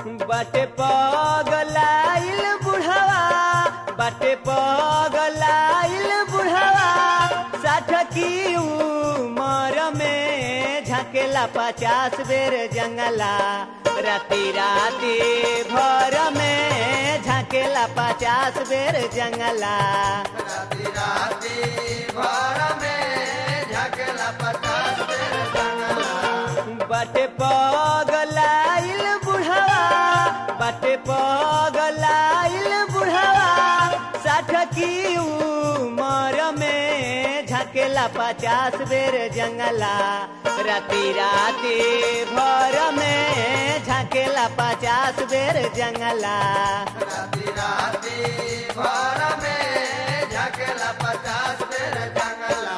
बाटे पगलाइल बुढ़वा, बाटे पगलाइल बुढ़वा, 60 की उम्र में झाकेला 50 बेर जंगला, राती राती भर में झाकेला 50 बेर जंगला, राती राती भर में झाकेला 50 बेर जंगला। बाटे पगलाइल बुढ़वा, बाटे पगलाइल बुढ़वा, 60 की उम्र में झाकेला 50 बेर जंगला, राती राती भर में झाकेला 50 बेर जंगला, राती राती भर में झाकेला 50 बेर जंगला।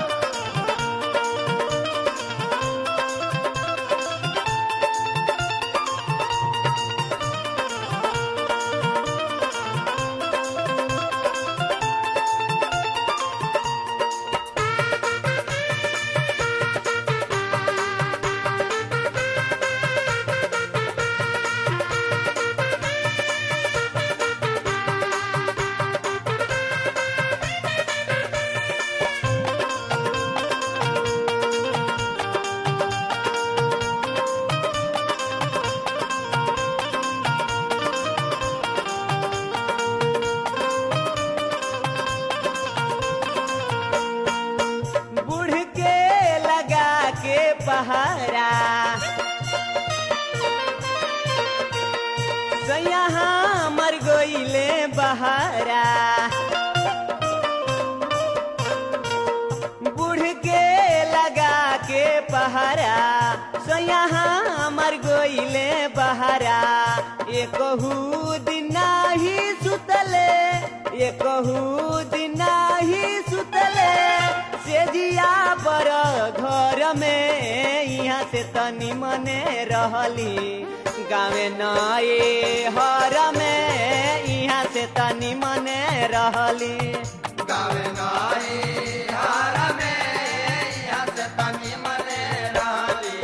पहरा सैया मर गईले बहारा, बूढ़ के लगा के पहरा, सैया मर गईले बहारा, एकहू दिन नाही सुतले, एकहू दिन नाही सुतले, सेजिया पर घर में यहाँ से तनी मने रहली, गावे नए हर में यहाँ से तनी मने रहली, गावे नए हर में यहाँ से तनी मने रहली।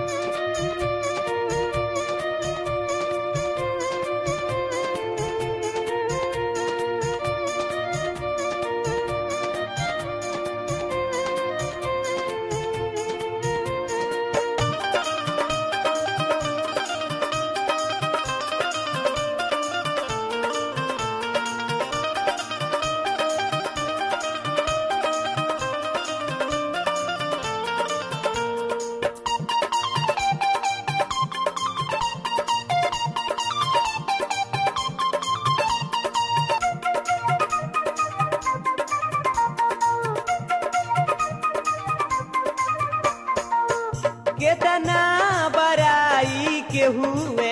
केतना बड़ाई के हुए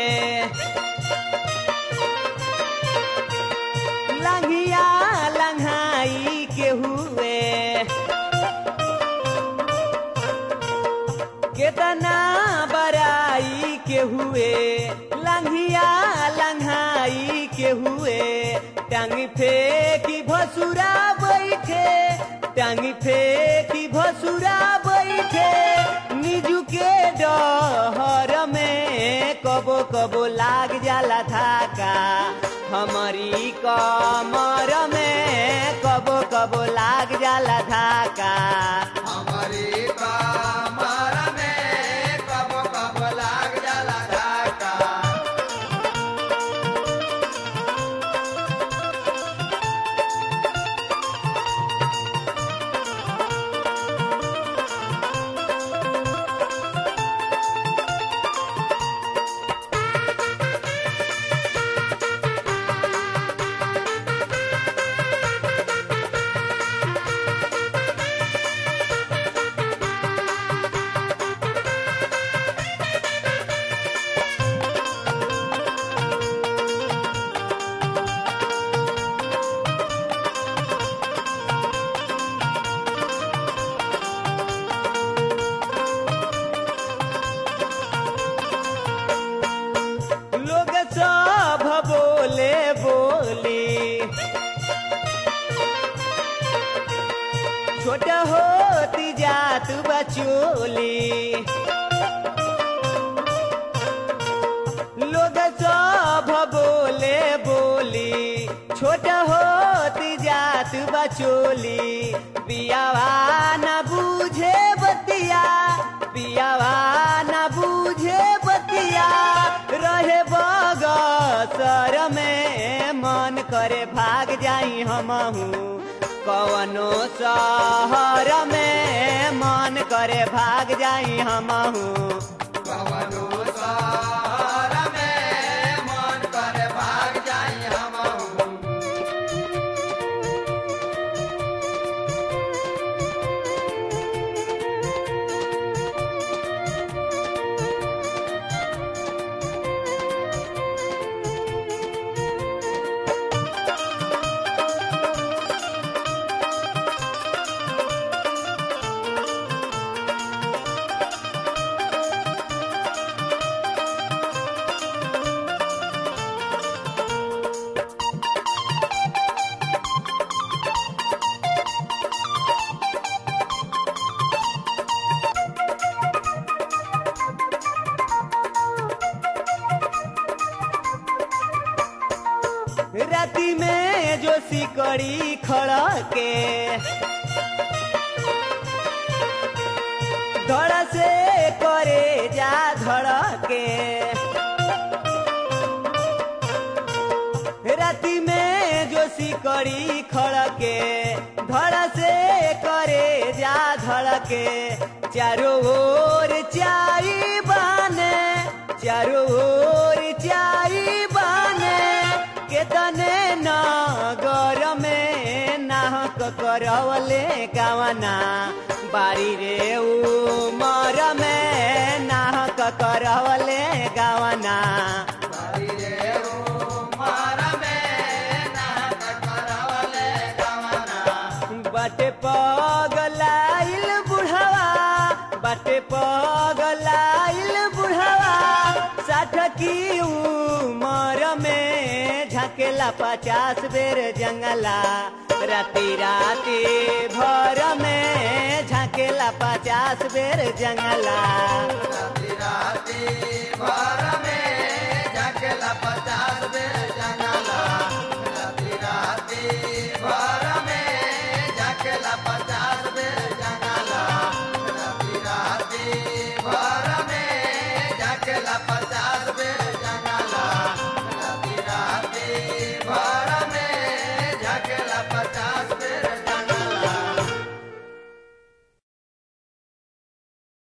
लंघिया लंघाई के हुए, केतना बड़ाई के हुए लंघिया लंघाई के हुए, टांगी फेंकी भसुरा बैठे, टांगी फेंकी भसुरा बैठे, निजू के डहर में कबो कबो लाग जाला धाका, हमारी कमर में कबो कबो लाग जाला धाका, हमारी कमर में कबो कबो लाग जाला धाका। छोट होती जात बचोली, लोग सब बोले बोली छोट होती जात बचोली पियावा न बूझे बतिया पियावा न बूझे बतिया रहे बगसर में मन करे भाग जाई हमहू कवनो शहर में मन करे भाग जाई हमहू कवनो शहर में मन करे भाग जाई हमहू राती में जो सिकड़ी खड़के धड़ से करे जा धड़के राती में जो सिकड़ी खड़के धड़ से करे जा धड़के चारों ओर चाई बाने चारों ओर चाई बाने केतने नगर में नाहक करवले गावना बारी रे उमर में नाहक करवले गावना बारी रे उमर में नाहक करवले गावना बाटे पगलाइल बुढ़वा बाटे पगलाइल बुढ़वा 60 की उमर में झकेला 50 बेर जंगला राती राती भर में झकेला 50 बेर जंगला राती राती भर में झकेला 50 बेर जंगला